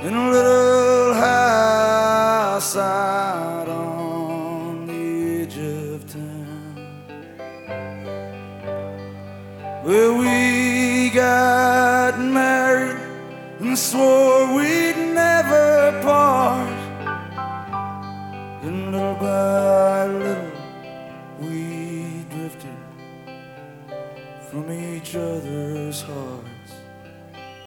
in a little house out on the edge of town, where we got married and swore we'd never part in a little bar